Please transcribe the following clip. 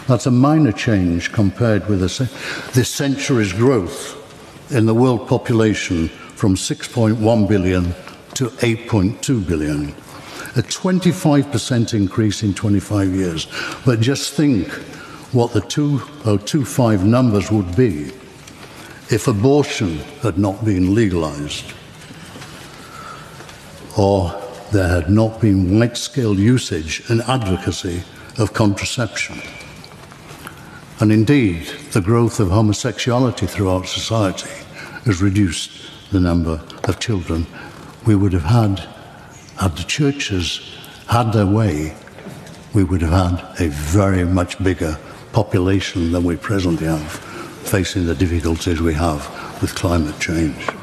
That's a minor change compared with this century's growth in the world population from 6.1 billion to 8.2 billion. A 25% increase in 25 years. But just think what the 2025 numbers would be if abortion had not been legalized, or there had not been wide-scale usage and advocacy of contraception. And indeed, the growth of homosexuality throughout society has reduced the number of children we would have had the churches had their way. We would have had a very much bigger population than we presently have, facing the difficulties we have with climate change.